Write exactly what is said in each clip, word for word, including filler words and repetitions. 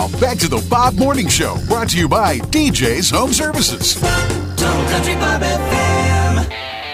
back to the Bob Morning Show, brought to you by D J's Home Services. Total Country Bob F M.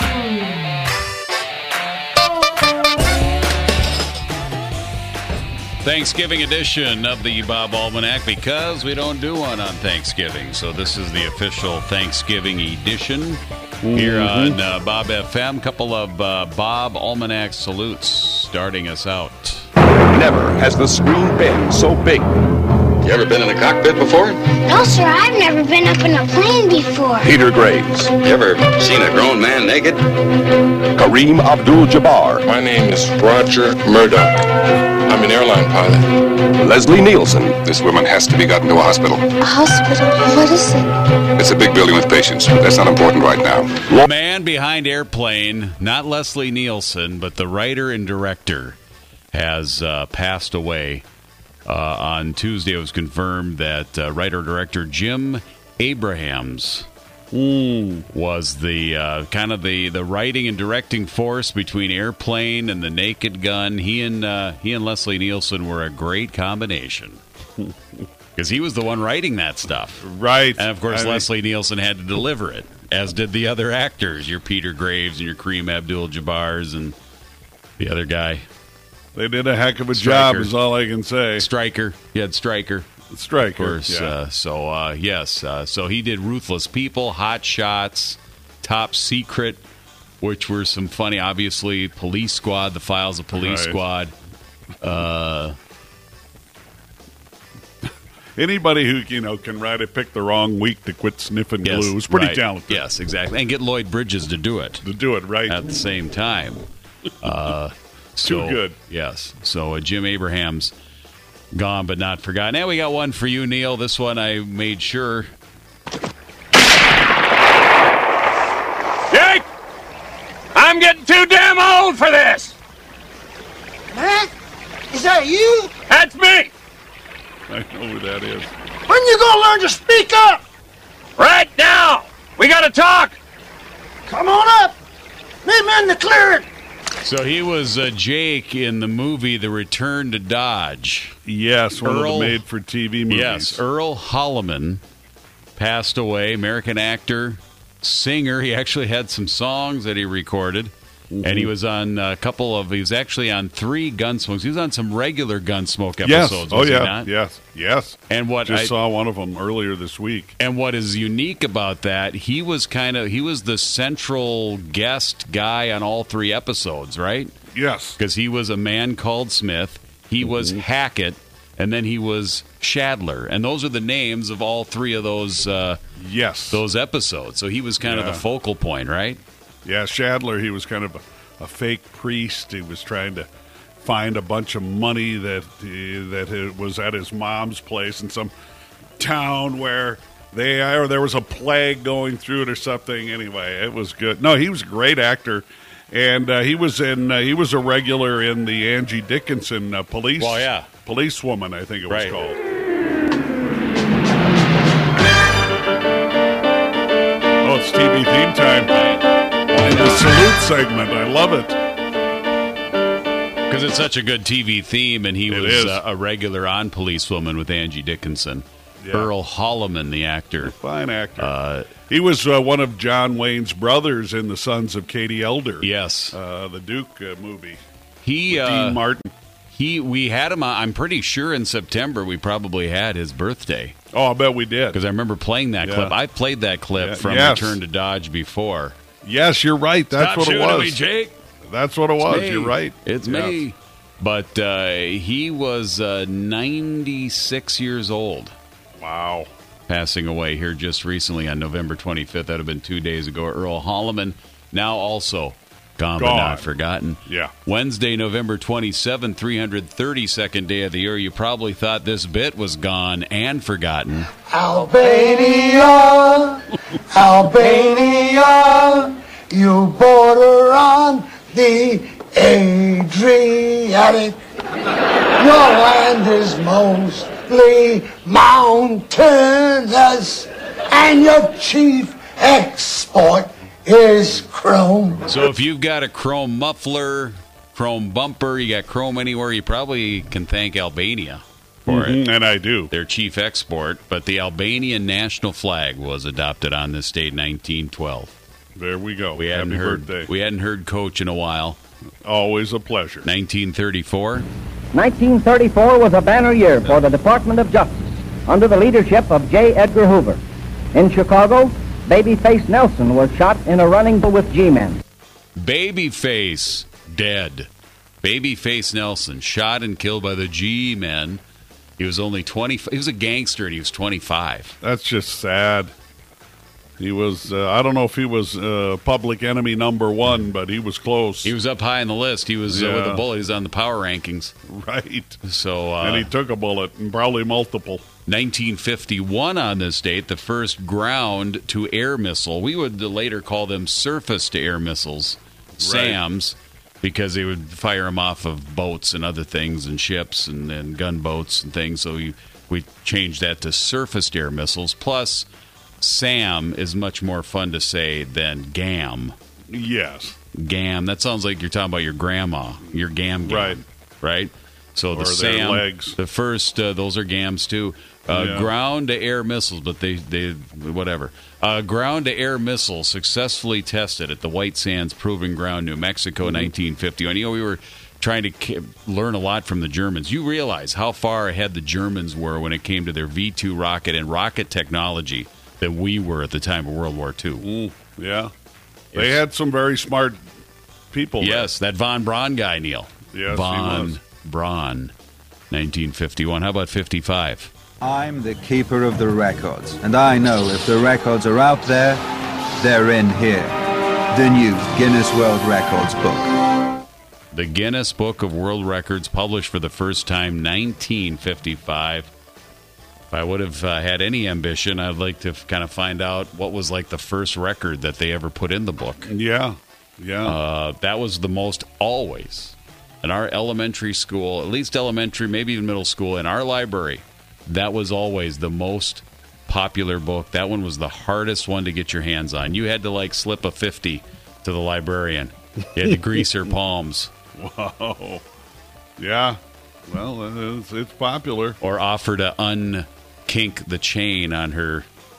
Thanksgiving edition of the Bob Almanac, because we don't do one on Thanksgiving. So this is the official Thanksgiving edition mm-hmm. here on uh, Bob F M. Couple of uh, Bob Almanac salutes starting us out. Never has the screen been so big. You ever been in a cockpit before? No, sir, I've never been up in a plane before. Peter Graves. You ever seen a grown man naked? Kareem Abdul-Jabbar. My name is Roger Murdoch. I'm an airline pilot. Leslie Nielsen. This woman has to be gotten to a hospital. A hospital? What is it? It's a big building with patients, but that's not important right now. The man behind Airplane, not Leslie Nielsen, but the writer and director, has uh, passed away. Uh, on Tuesday, it was confirmed that uh, writer-director Jim Abrahams mm. was the uh, kind of the, the writing and directing force between Airplane and The Naked Gun. He and uh, he and Leslie Nielsen were a great combination because he was the one writing that stuff, right? And of course, I Leslie mean... Nielsen had to deliver it, as did the other actors, your Peter Graves and your Kareem Abdul-Jabbars and the other guy. They did a heck of a Stryker. job, is all I can say. Stryker. He had Stryker. Stryker, of course. yeah. Uh, so, uh, yes. Uh, so he did Ruthless People, Hot Shots, Top Secret, which were some funny, obviously, Police Squad, The Files of Police right. Squad. Uh, Anybody who, you know, can write it, pick the wrong week to quit sniffing yes, glue is pretty right. talented. Yes, exactly. And get Lloyd Bridges to do it. To do it, right. At the same time. Uh So, Too good. Yes. So uh, Jim Abrahams, gone but not forgotten. Now we got one for you, Neil. This one I made sure. Jake! I'm getting too damn old for this! Huh? Is that you? That's me! I know who that is. When you gonna learn to speak up? Right now! We gotta talk! Come on up! Meet me in the clearing! So he was uh, Jake in the movie The Return to Dodge. Yes, one Earl, of the made-for-T V movies. Yes, Earl Holliman passed away, American actor, singer. He actually had some songs that he recorded, mm-hmm. and he was on a couple of, he was actually on three Gunsmoke. He was on some regular Gunsmoke episodes, yes. Oh, was yeah. he not? Yes, yes. And what Just I saw one of them earlier this week. And what is unique about that, he was kind of, he was the central guest guy on all three episodes, right? Yes. Because he was A Man Called Smith, he mm-hmm. was Hackett, and then he was Shadler. And those are the names of all three of those uh, yes. those episodes. So he was kind yeah. of the focal point, right? Yeah, Shadler, he was kind of a, a fake priest. He was trying to find a bunch of money that uh, that it was at his mom's place in some town where they or there was a plague going through it or something. Anyway, it was good. No, he was a great actor, and uh, he was in uh, he was a regular in the Angie Dickinson uh, police. Well, yeah. Policewoman, I think it was right. called. Oh, it's T V theme time. The salute segment. I love it. Because it's such a good T V theme, and he it was uh, a regular on Policewoman with Angie Dickinson. Yeah. Earl Holliman, the actor. Fine actor. Uh, he was uh, one of John Wayne's brothers in The Sons of Katie Elder. Yes. Uh, the Duke uh, movie. He, uh, Dean Martin. He, we had him, I'm pretty sure in September we probably had his birthday. Oh, I bet we did. Because I remember playing that yeah. clip. I played that clip yeah. from yes. Return to Dodge before. Yes, you're right. That's Stop what it was. Me, Jake. That's what it was. Me. You're right. It's yes. me. But uh, he was uh, ninety-six years old. Wow. Passing away here just recently on November twenty-fifth. That would have been two days ago. Earl Holliman, now also gone, gone. but not forgotten. Yeah. Wednesday, November twenty-seventh, three hundred thirty-second day of the year. You probably thought this bit was gone and forgotten. Albania, Albania, you border on the Adriatic. Your land is mostly mountainous, and your chief export is chrome. So if you've got a chrome muffler, chrome bumper, you got chrome anywhere, you probably can thank Albania. for mm-hmm, it. And I do. Their chief export. But the Albanian national flag was adopted on this date in nineteen twelve. There we go. We hadn't Happy heard, birthday. We hadn't heard Coach in a while. Always a pleasure. nineteen thirty-four. nineteen thirty-four was a banner year for the Department of Justice under the leadership of J. Edgar Hoover. In Chicago, Babyface Nelson was shot in a running duel with G-men. Babyface dead. Babyface Nelson shot and killed by the G-men. He was only twenty. He was a gangster and he was twenty-five. That's just sad. He was, uh, I don't know if he was uh, public enemy number one, but he was close. He was up high on the list. He was yeah. uh, with a bullet. He was on the power rankings. Right. So, uh, and he took a bullet, and probably multiple. nineteen fifty-one on this date, the first ground-to-air missile. We would later call them surface-to-air missiles, right. SAMs, because they would fire them off of boats and other things and ships and, and gunboats and things. So we, we changed that to surface-to-air missiles. Plus, SAM is much more fun to say than GAM. Yes. GAM. That sounds like you're talking about your grandma, your GAM GAM. Right. Right? So or the SAM, legs. the first, uh, those are GAMs too. Uh, yeah. Ground-to-air missiles, but they, they whatever. Uh, ground-to-air missiles successfully tested at the White Sands Proving Ground, New Mexico, mm-hmm. nineteen fifty-one. You know, we were trying to k- learn a lot from the Germans. You realize how far ahead the Germans were when it came to their V two rocket and rocket technology that we were at the time of World War Two. Mm, yeah. They it's, had some very smart people. Yes, there. that von Braun guy, Neil. Yes, von he was. Braun, nineteen fifty-one. How about fifty-five? I'm the keeper of the records, and I know if the records are out there, they're in here. The new Guinness World Records book. The Guinness Book of World Records, published for the first time, nineteen fifty-five. If I would have uh, had any ambition, I'd like to f- kind of find out what was like the first record that they ever put in the book. Yeah, yeah. Uh, that was the most always. In our elementary school, at least elementary, maybe even middle school, in our library, that was always the most popular book. That one was the hardest one to get your hands on. You had to, like, slip a fifty to the librarian. You had to grease her palms. Whoa. Yeah. Well, it's, it's popular. Or offer to unkink the chain on her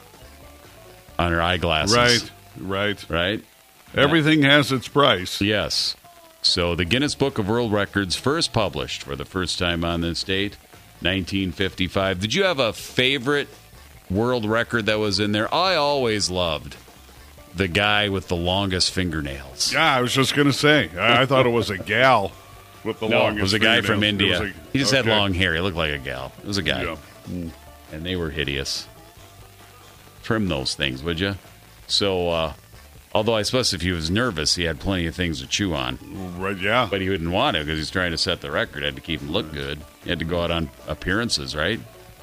on her eyeglasses. Right, right. Right? Everything yeah. has its price. Yes. So the Guinness Book of World Records, first published for the first time on this date, nineteen fifty-five. Did you have a favorite world record that was in there? I always loved the guy with the longest fingernails. Yeah, I was just going to say. I, I thought it was a gal with the no, longest it was a guy from India. A, he just okay. had long hair. He looked like a gal. It was a guy. Yeah. Mm. And they were hideous. Trim those things, would you? So, uh, although I suppose if he was nervous, he had plenty of things to chew on. Right, yeah. But he wouldn't want to because he's trying to set the record. Had to keep him look good. He had to go out on appearances, right?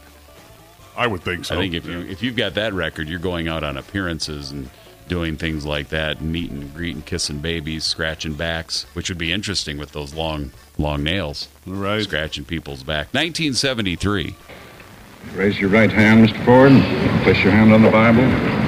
I would think so. I think if you if you've got that record, you're going out on appearances and doing things like that, meeting and greeting, kissing babies, scratching backs, which would be interesting with those long, long nails. Right. Scratching people's back. nineteen seventy-three. Raise your right hand, Mister Ford. Place your hand on the Bible.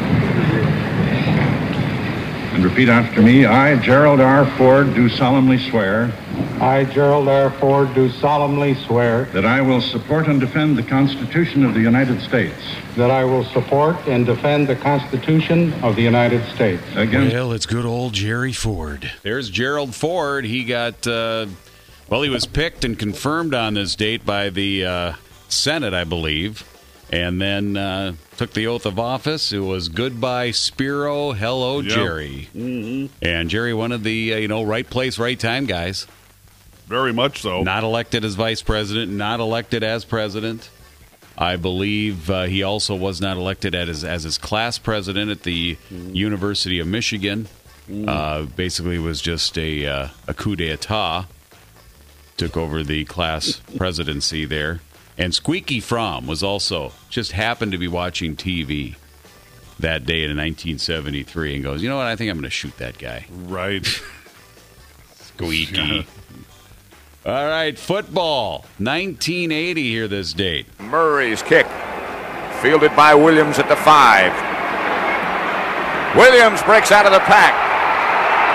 And repeat after me. I, Gerald R. Ford, do solemnly swear. I, Gerald R. Ford, do solemnly swear. That I will support and defend the Constitution of the United States. That I will support and defend the Constitution of the United States. Again. Well, it's good old Jerry Ford. There's Gerald Ford. He got, uh, well, he was picked and confirmed on this date by the uh, Senate, I believe. And then uh, took the oath of office. It was goodbye, Spiro. Hello, yep. Jerry. Mm-hmm. And Jerry, one of the, uh, you know, right place, right time guys. Very much so. Not elected as vice president, not elected as president. I believe uh, he also was not elected as his, as his class president at the mm. University of Michigan. Mm. Uh, basically, it was just a, uh, a coup d'etat. Took over the class presidency there. And Squeaky Fromm was also, just happened to be watching T V that day in nineteen seventy-three and goes, you know what, I think I'm going to shoot that guy. Right. Squeaky. Yeah. All right, football. nineteen eighty here this date. Murray's kick. Fielded by Williams at the five. Williams breaks out of the pack.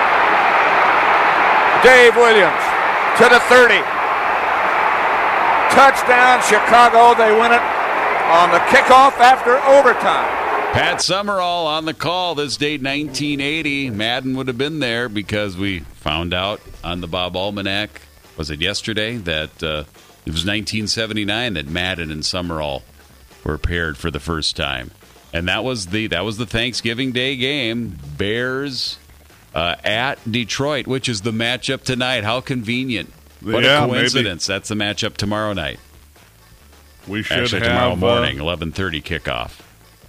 Dave Williams to the thirty. To touchdown, Chicago. They win it on the kickoff after overtime. Pat Summerall on the call. This date, nineteen eighty. Madden would have been there because we found out on the Bob Almanac, was it yesterday, that uh, it was nineteen seventy-nine that Madden and Summerall were paired for the first time. And that was the that was the Thanksgiving Day game. Bears uh, at Detroit, which is the matchup tonight. How convenient. What yeah, a coincidence. Maybe. That's the matchup tomorrow night. We should Actually, have, tomorrow morning, uh, eleven thirty kickoff.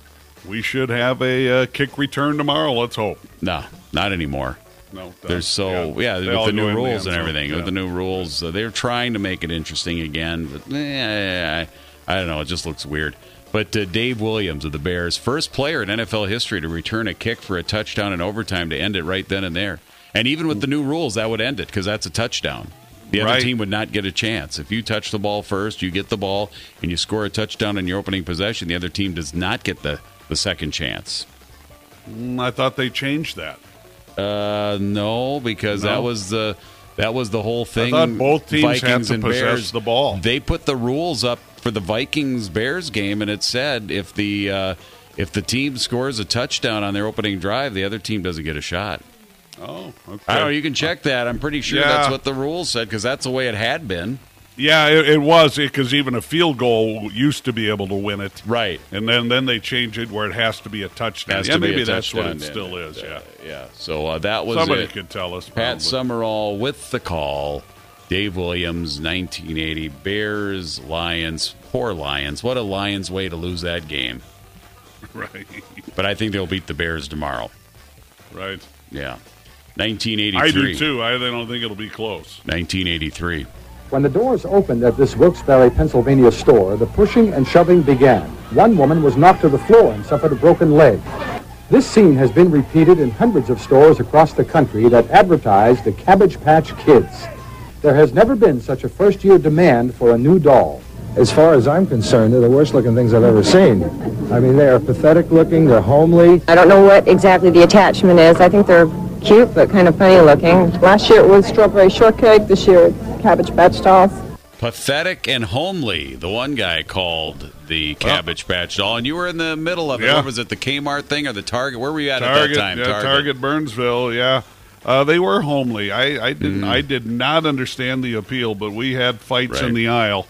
We should have a uh, kick return tomorrow. Let's hope. No, not anymore. No, They're so yeah, yeah with the new the rules and zone, everything. yeah. With the new rules, uh, they're trying to make it interesting again. But eh, I, I don't know. It just looks weird. But uh, Dave Williams of the Bears, first player in N F L history to return a kick for a touchdown in overtime to end it right then and there. And even with the new rules, that would end it because that's a touchdown. The other right. team would not get a chance. If you touch the ball first, you get the ball, and you score a touchdown in your opening possession, the other team does not get the, the second chance. Mm, I thought they changed that. Uh, no, because No? that was the that was the whole thing. I thought both teams Vikings had to and possess Bears, the ball. They put the rules up for the Vikings-Bears game, and it said if the uh, if the team scores a touchdown on their opening drive, the other team doesn't get a shot. Oh, okay. I don't know. You can check that. I'm pretty sure Yeah. that's what the rules said because that's the way it had been. Yeah, it, it was because even a field goal used to be able to win it, right? And then, then they changed it where it has to be a touchdown. Has yeah, to be maybe a that's what touchdown, it yeah. still is. Yeah, yeah. So uh, that was somebody it. could tell us. Pat probably. Summerall with the call. Dave Williams, nineteen eighty. Bears, Lions. Poor Lions. What a Lions way to lose that game. Right. But I think they'll beat the Bears tomorrow. Right. Yeah. nineteen eighty-three. I do too. I don't think it'll be close. nineteen eighty-three. When the doors opened at this Wilkes-Barre, Pennsylvania store, the pushing and shoving began. One woman was knocked to the floor and suffered a broken leg. This scene has been repeated in hundreds of stores across the country that advertise the Cabbage Patch Kids. There has never been such a first-year demand for a new doll. As far as I'm concerned, they're the worst-looking things I've ever seen. I mean, they are pathetic-looking, they're homely. I don't know what exactly the attachment is. I think they're cute, but kind of funny-looking. Last year it was Strawberry Shortcake. This year it's Cabbage Patch Dolls. Pathetic and homely, the one guy called the Cabbage Patch Doll. And you were in the middle of it. Yeah. What was it, the Kmart thing or the Target? Where were you at Target, at that time? Yeah, Target. Target Burnsville, yeah. Uh, they were homely. I, I didn't. Mm. I did not understand the appeal, but we had fights Right. in the aisle.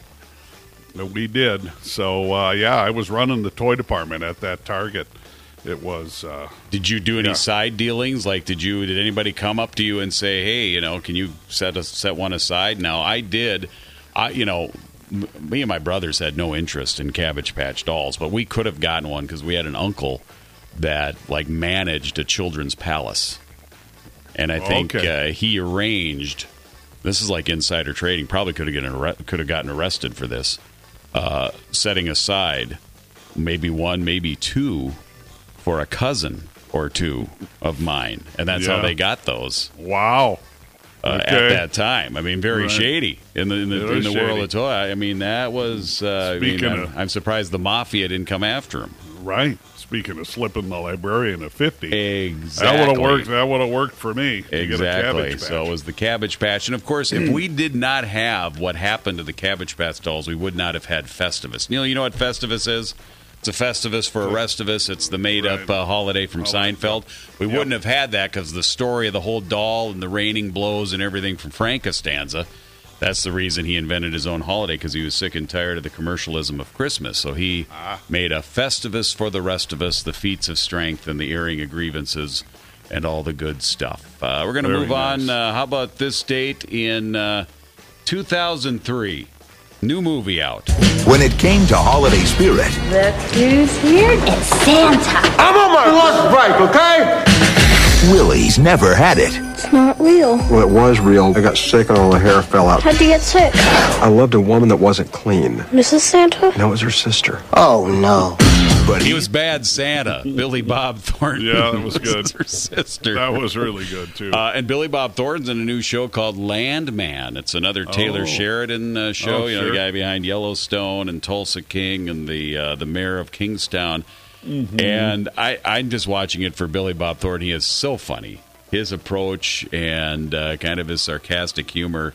We did. So, uh, yeah, I was running the toy department at that Target. It was... Uh, Did you do any yeah. side dealings? Like, did you? Did anybody come up to you and say, "Hey, you know, can you set a, set one aside?" Now, I did. I, you know, m- me and my brothers had no interest in Cabbage Patch Dolls, but we could have gotten one because we had an uncle that like managed a children's palace, and I think Okay. uh, he arranged. This is like insider trading. Probably could have gotten arre- could have gotten arrested for this. Uh, setting aside maybe one, maybe two for a cousin or two of mine, and that's Yeah. how they got those. Wow. Uh, Okay. At that time, I mean, very Right. shady in the in the, Very in the world shady. of toy. I mean, that was. Uh, I mean, Speaking I'm, of- I'm surprised the mafia didn't come after him. Right. Speaking of slipping the librarian a fifty. Exactly. That would have worked. That would have worked for me. to get a Exactly. Cabbage Patch. So it was the Cabbage Patch, and of course, if we did not have what happened to the Cabbage Patch dolls, we would not have had Festivus. Neil, you know what Festivus is? It's a Festivus for a Restivus. It's the made-up uh, holiday from Seinfeld. We Yep. wouldn't have had that because the story of the whole doll and the raining blows and everything from Frank Costanza. That's the reason he invented his own holiday, because he was sick and tired of the commercialism of Christmas. So he Ah. made a Festivus for the rest of us, the feats of strength and the airing of grievances and all the good stuff. Uh, we're going to Very move nice. on. Uh, how about this date in uh, two thousand three? New movie out. When it came to holiday spirit, Look who's here. It's Santa. I'm on my lunch break, okay? Willie's never had it. It's not real. Well, it was real. I got sick and all the hair fell out. How'd you get sick? I loved a woman that wasn't clean. Missus Santa? No, it was her sister. Oh, no. But He was Bad Santa, Billy Bob Thornton. Yeah, that was good. Her sister. That was really good, too. Uh, and Billy Bob Thornton's in a new show called Landman. It's another Taylor Oh. Sheridan uh, show. Oh, you know, sure. the guy behind Yellowstone and Tulsa King and the uh, the mayor of Kingstown. Mm-hmm. And I, I'm just watching it for Billy Bob Thornton. He is so funny. His approach and uh, kind of his sarcastic humor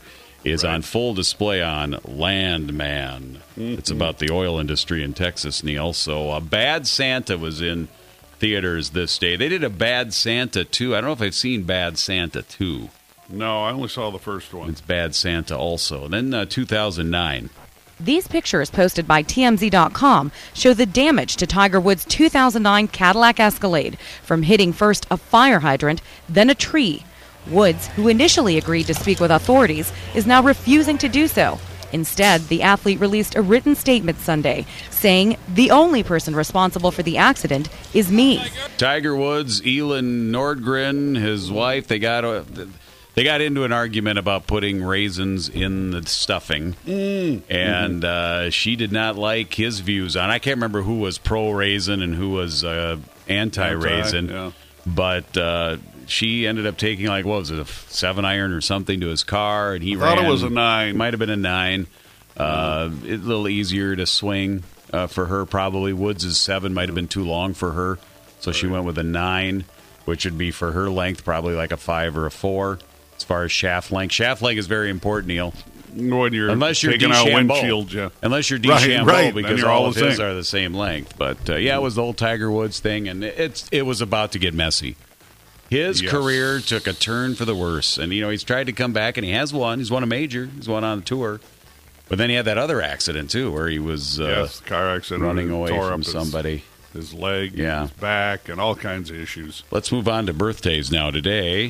is Right. on full display on Landman. Mm-hmm. It's about the oil industry in Texas, Neil. So uh, Bad Santa was in theaters this day. They did a Bad Santa two. I don't know if I've seen Bad Santa two. No, I only saw the first one. It's Bad Santa also. And then uh, two thousand nine. These pictures posted by T M Z dot com show the damage to Tiger Woods' two thousand nine Cadillac Escalade from hitting first a fire hydrant, then a tree. Woods, who initially agreed to speak with authorities, is now refusing to do so. Instead, the athlete released a written statement Sunday saying the only person responsible for the accident is me. Tiger Woods, Elin Nordgren, his wife, they got a, they got into an argument about putting raisins in the stuffing, mm. and uh, she did not like his views on. I can't remember who was pro raisin and who was uh, anti raisin, yeah. but uh, she ended up taking, like, what was it, a seven iron or something to his car, and he I thought ran. it was a nine. Might have been a nine. Uh, a little easier to swing uh, for her, probably. Woods' seven might have been too long for her, so she went with a nine, which would be for her length probably like a five or a four as far as shaft length. Shaft length is very important, Neil. When you're Unless you're taking out DeChambeau. windshield, yeah. Unless you're Right, DeChambeau, right. Then because you're all all of the his same. are the same length. But, uh, yeah, it was the old Tiger Woods thing, and it's it was about to get messy. His Yes. career took a turn for the worse. And, you know, he's tried to come back, and he has won. He's won a major. He's won on a tour. But then he had that other accident, too, where he was uh, yes, car accident, running away tore from up his- somebody. His leg, Yeah. his back, and all kinds of issues. Let's move on to birthdays now today.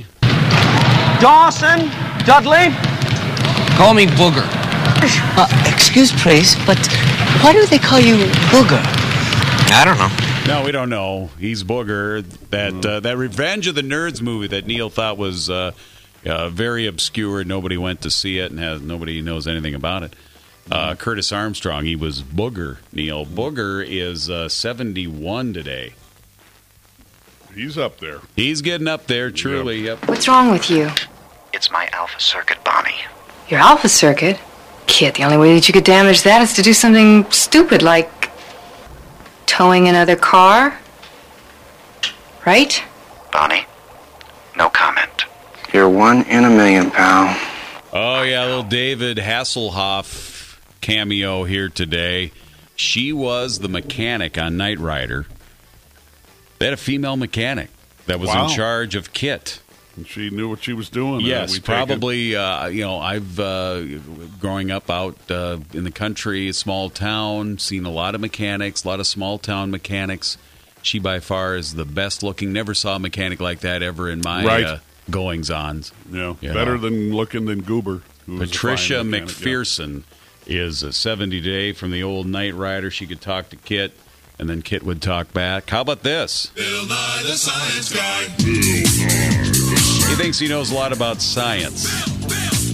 Dawson, Dudley. Call me Booger. Uh, excuse, please, but why do they call you Booger? I don't know. No, we don't know. He's Booger. That uh, that Revenge of the Nerds movie that Neil thought was uh, uh, very obscure. Nobody went to see it, and has, nobody knows anything about it. Uh, Curtis Armstrong, he was Booger. Neil Booger is uh, seventy-one today. He's up there. He's getting up there, truly. Yep. Yep. What's wrong with you? It's my Alpha Circuit, Bonnie. Your Alpha Circuit? Kid, the only way that you could damage that is to do something stupid like towing another car. Right? Bonnie, no comment. You're one in a million, pal. Oh, yeah, little David Hasselhoff cameo here today. She was the mechanic on Knight Rider. They had a female mechanic that was Wow. in charge of Kit. And she knew what she was doing. Yes, uh, we take probably, uh, you know, I've, uh, growing up out uh, in the country, a small town, seen a lot of mechanics, a lot of small town mechanics. She, by far, is the best looking. Never saw a mechanic like that ever in my Right. uh, goings-ons. You know, You better know. than looking than Goober. who was a Patricia fine mechanic, yeah. McPherson is a seventy today from the old Knight Rider. She could talk to Kit, and then Kit would talk back. How about this? Bill Nye the Science Guy. He thinks he knows a lot about science. Bill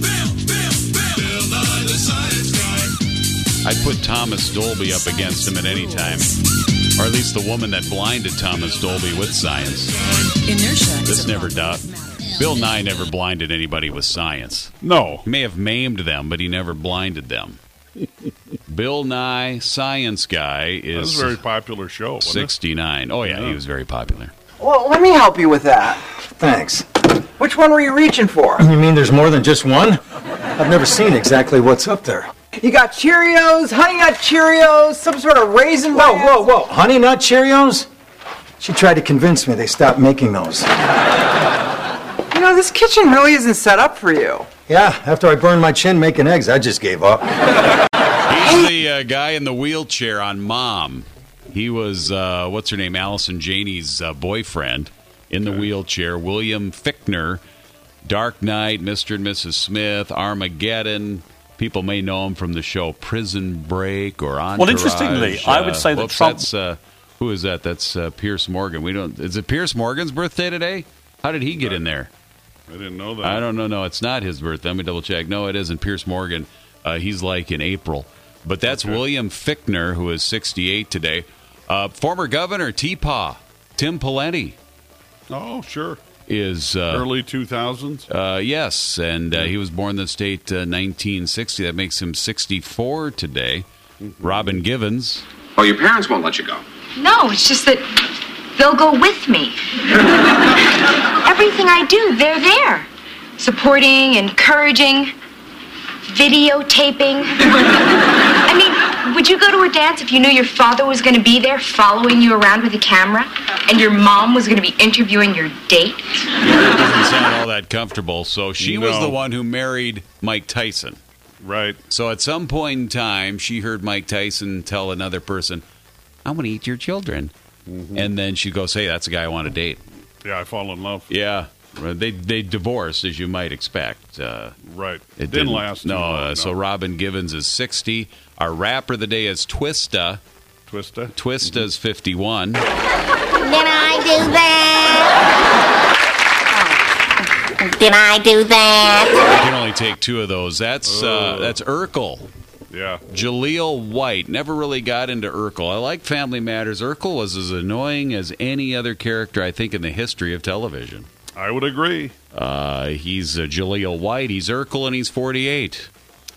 Nye the Science Guy. I'd put Thomas Dolby up against him at any time. Or at least the woman that blinded Thomas Dolby with science. Inertia. This never doubt. Bill Nye never blinded anybody with science. No. He may have maimed them, but he never blinded them. Bill Nye, Science Guy, That was is a very popular show, wasn't it? sixty-nine. Oh, yeah, Yeah. he was very popular. Well, let me help you with that. Thanks. Which one were you reaching for? You mean there's more than just one? I've never seen exactly what's up there. You got Cheerios, Honey Nut Cheerios, some sort of raisin Whoa, bran? whoa, whoa. Honey Nut Cheerios? She tried to convince me they stopped making those. You know, this kitchen really isn't set up for you. Yeah, after I burned my chin making eggs, I just gave up. He's the uh, guy in the wheelchair on Mom. He was, uh, what's her name, Allison Janney's uh, boyfriend in the wheelchair. William Fichtner, Dark Knight, Mister and Missus Smith, Armageddon. People may know him from the show Prison Break or Entourage. Well, interestingly, I would say that whoops, Trump- That's, uh, who is that? That's uh, Pierce Morgan. We don't. Is it Pierce Morgan's birthday today? How did he get in there? I didn't know that. I don't know. No, it's not his birthday. Let me double check. No, it isn't. Pierce Morgan. Uh, he's like in April. But that's Okay. William Fichtner, who is sixty-eight today. Uh, former governor, T-Paw, Tim Pawlenty, Oh, sure. is... Uh, Early two thousands. uh, yes, and uh, he was born in the state uh, nineteen sixty. That makes him sixty-four today. Robin Givens. Oh, your parents won't let you go. No, it's just that they'll go with me. Everything I do, they're there. Supporting, encouraging. videotaping. I mean, would you go to a dance if you knew your father was going to be there following you around with a camera and your mom was going to be interviewing your date? It doesn't sound all that comfortable. So she No. was the one who married Mike Tyson. Right. So at some point in time, she heard Mike Tyson tell another person, I'm going to eat your children. Mm-hmm. And then she goes, hey, that's a guy I want to date. Yeah, I fall in love. Yeah. They they divorced, as you might expect. Uh, right. It Didn't last too No, long, uh, no. so Robin Givens is sixty. Our rapper of the day is Twista. Twista? Twista's fifty-one. Did I do that? Did I do that? I can only take two of those. That's uh, that's Urkel. Yeah. Jaleel White. Never really got into Urkel. I like Family Matters. Urkel was as annoying as any other character, I think, in the history of television. I would agree. Uh, he's uh, Jaleel White. He's Urkel, and he's forty-eight.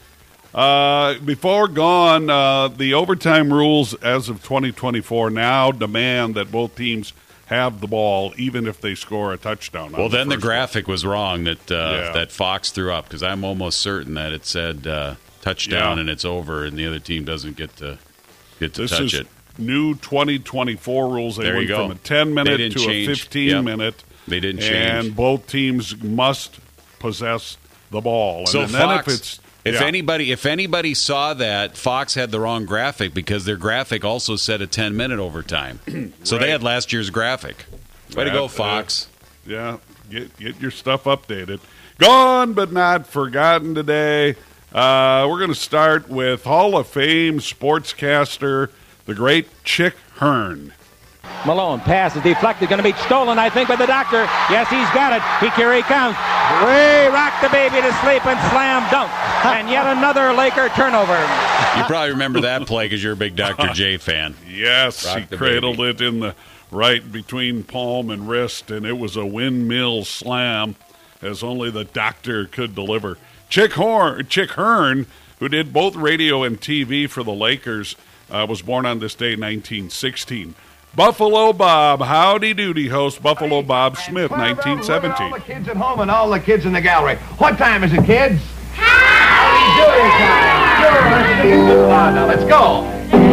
Uh, before gone, uh, the overtime rules as of twenty twenty-four now demand that both teams have the ball, even if they score a touchdown. Well, then the, first graphic was wrong that uh, Yeah. that Fox threw up, because I'm almost certain that it said uh, touchdown Yeah. and it's over, and the other team doesn't get to get to This touch is it. new twenty twenty-four rules. They There you went go. from a ten They minute didn't to change. a fifteen Yep. minute. They didn't And change. both teams must possess the ball. And So then Fox, if it's if yeah. anybody if anybody saw that, Fox had the wrong graphic, because their graphic also said a ten minute overtime. So Right. they had last year's graphic. Way to That, go, uh, Fox. Yeah, get get your stuff updated. Gone but not forgotten today. Uh, we're going to start with Hall of Fame sportscaster, the great Chick Hearn. Malone, pass is deflected, going to be stolen, I think, by the doctor. Yes, he's got it. He, here he comes. Way rock the baby to sleep and slam dunk. And yet another Laker turnover. You probably remember that play because you're a big Doctor J fan. Yes, Rock he the cradled baby. it in the right between palm and wrist, and it was a windmill slam, as only the doctor could deliver. Chick Horn, Chick Hearn, who did both radio and T V for the Lakers, uh, was born on this day, nineteen sixteen. Buffalo Bob, howdy doody host Buffalo Bob Smith, nineteen seventeen. All the kids at home and all the kids in the gallery. What time is it, kids? Howdy doody time. Sure, let's sing it loud now. Let's go.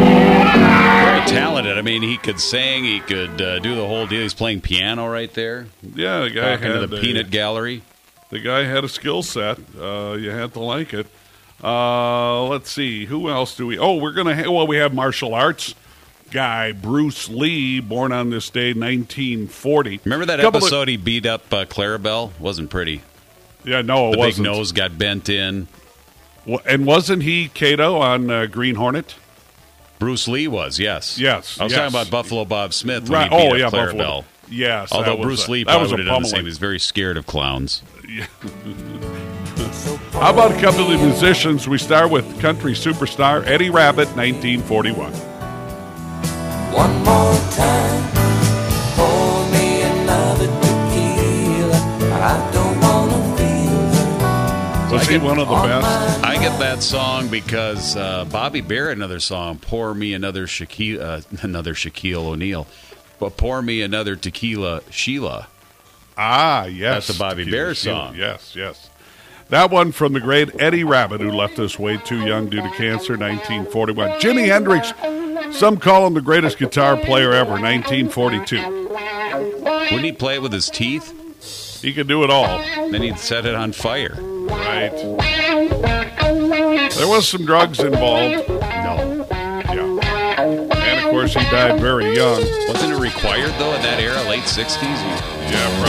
Very talented. I mean, he could sing. He could uh, do the whole deal. He's playing piano right there. Yeah, the guy Talking had to the a- peanut gallery. The guy had a skill set. Uh, you had to like it. Uh, let's see. Who else do we? Oh, we're gonna. Ha- well, we have martial arts guy Bruce Lee, born on this day, nineteen forty. Remember that Couple of- episode he beat up uh, Clarabelle? Wasn't pretty. Yeah, no, it the wasn't. big nose got bent in. Well, and wasn't he Kato on uh, Green Hornet? Bruce Lee was, yes. Yes, I was yes. talking about Buffalo Bob Smith when Right. he beat Oh, up yeah, Clarabelle. Buffalo. Yes, Although that was Bruce a- Lee that probably was a would have done the pummeling. same. He's very scared of clowns. Yeah. How about a couple of musicians? We start with country superstar Eddie Rabbitt, nineteen forty-one. One more time, pour me another tequila. I don't wanna feel Was he one of the best? I get that song because uh, Bobby Barrett, another song, Pour Me Another Shaquille, uh, another Shaquille O'Neal, but Pour Me Another Tequila Sheila. Ah, yes. That's a Bobby Tequila Bear Sheila. song. Yes, yes. That one from the great Eddie Rabbitt, who left us way too young due to cancer, nineteen forty-one. Jimi Hendrix, some call him the greatest guitar player ever, nineteen forty-two. Wouldn't he play it with his teeth? He could do it all. Then he'd set it on fire. Right. There was some drugs involved. No. Yeah. And, of course, he died very young. Wasn't it required, though, in that era, late sixties? Yeah,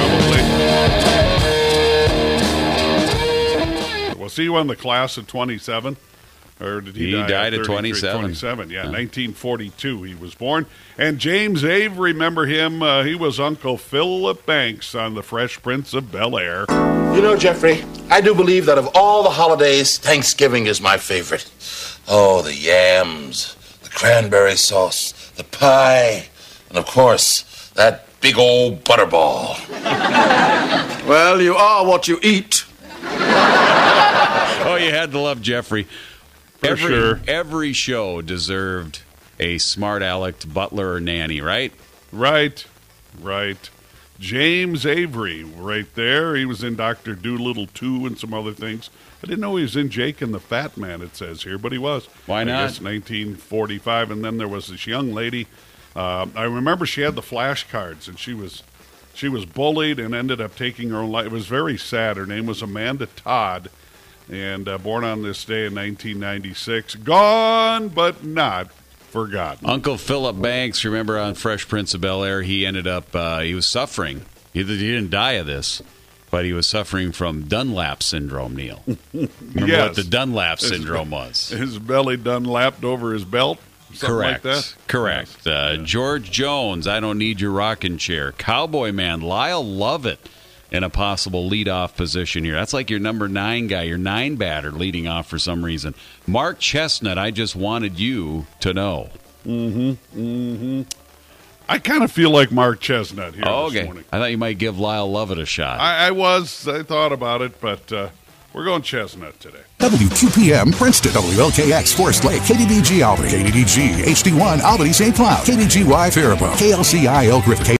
probably. Was he on the class of twenty-seven? Or did he, He die died at thirty-three? twenty-seven. twenty-seven, yeah. Yeah. nineteen forty-two he was born. And James Avery, remember him? Uh, he was Uncle Philip Banks on The Fresh Prince of Bel-Air. You know, Jeffrey, I do believe that of all the holidays, Thanksgiving is my favorite. Oh, the yams, the cranberry sauce, the pie, and of course, that big old butterball. Well, you are what you eat. Oh, you had to love Jeffrey. For every, sure. Every show deserved a smart aleck butler or nanny, right? Right, right. James Avery, right there. He was in Doctor Dolittle two and some other things. I didn't know he was in Jake and the Fat Man, it says here, but he was. Why not? I guess nineteen forty-five, and then there was this young lady. Uh, I remember she had the flashcards, and she was she was bullied and ended up taking her own life. It was very sad. Her name was Amanda Todd, and uh, born on this day in nineteen ninety-six. Gone, but not forgotten. Uncle Philip Banks, remember on Fresh Prince of Bel-Air, he ended up, uh, he was suffering. He, he didn't die of this, but he was suffering from Dunlap syndrome, Neil. Remember Yes. what the Dunlap His- syndrome was? His belly Dunlapped over his belt. Something Correct. like that. Correct. Uh, George Jones, I Don't Need Your Rocking Chair. Cowboy Man, Lyle Lovett in a possible leadoff position here. That's like your number nine guy, your nine batter leading off for some reason. Mark Chestnut, I Just Wanted You to Know. Mm-hmm. Mm-hmm. I kind of feel like Mark Chestnut here Oh, this okay. morning. I thought you might give Lyle Lovett a shot. I, I was. I thought about it, but uh, we're going Chestnut today. W Q P M, Princeton, W L K X, Forest Lake, K D D G Albany, K D D G, H D one, Albany, Saint Cloud, K D G Y, Faribault, K L C I, Elk River,